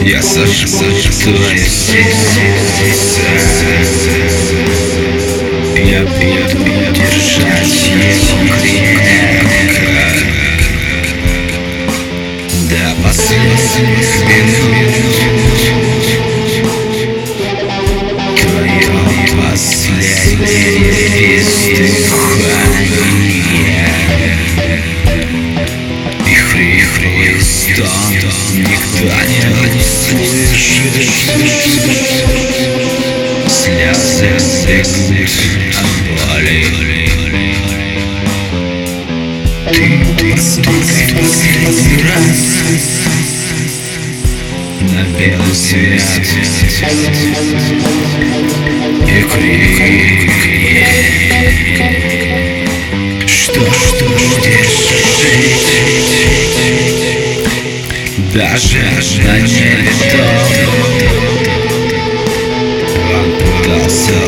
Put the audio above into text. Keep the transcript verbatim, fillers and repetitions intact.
Я сожгу твое сердце. Я буду держать его крепко до последних минут. Твое последнее издыхание и хриплый стон никто не слышит. Слезы бегут от боли. Ты постукай последний раз на белый свет и крикни, что, что будешь жить, даже на небе. Он пытался